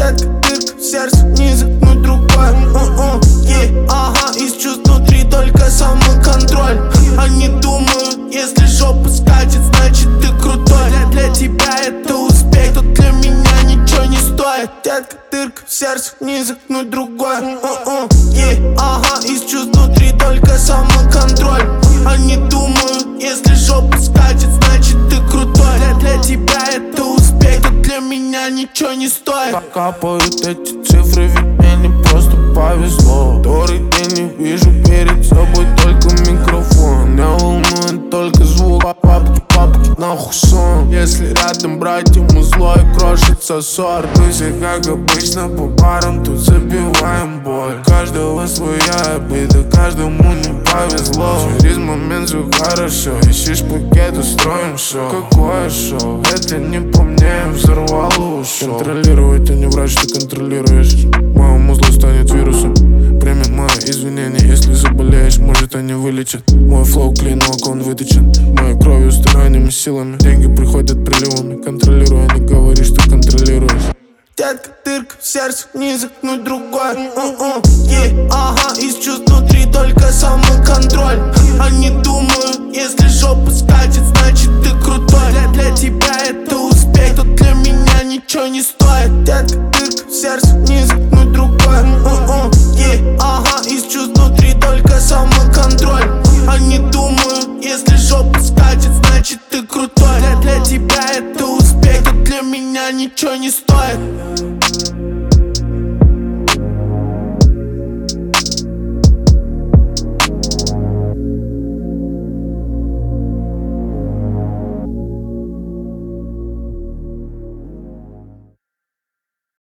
Детка, дырка в сердце, не заткнуть другой. Ага, из чувств внутри только самоконтроль. Они думают, если жопа скачет, значит ты крутой. Для тебя это успех, тут для меня ничего не стоит. Детка, дырка в сердце, не заткнуть другой. Ага, из чувств внутри только самоконтроль. Они думают, если жопа скачет, значит ты крутой. Для тебя это успех, тут для меня ничего не стоит. Капают эти цифры, ведь мне не просто повезло. Второй день не вижу перед собой только микрофон. Меня волнует только звук, папки, нахуй сон. Если рядом брать ему зло и крошится ссор. Мы все как обычно по парам тут забиваем боль. Каждого своя обида, каждому не повезло. Через момент все хорошо, ищешь пакет, устроим шоу. Какое шоу? Это не по мне, взорвал и ушел. Контролировать, а не врач, ты контролируешь. Моему зло станет вирусом. Примет мои извинения, если заболеешь, может они вылечат. Мой флоу клинок, он выточен моей кровью, стараниями, силами. Деньги приходят приливами, контролируя, не говори, что контролируешь. Детка, дырка в сердце, не заткнуть другой. Ага, из чувств внутри только самоконтроль. Они думают, если жопа скачет, значит ты крутой. Для тебя это успех, тут для меня ничего не стоит. Детка, дырка в сердце, не заткнуть другой. Ага, из чувств внутри только самоконтроль. Они думают, если жопа скачет, значит ты крутой. Для тебя это успех, тут для меня ничего не стоит.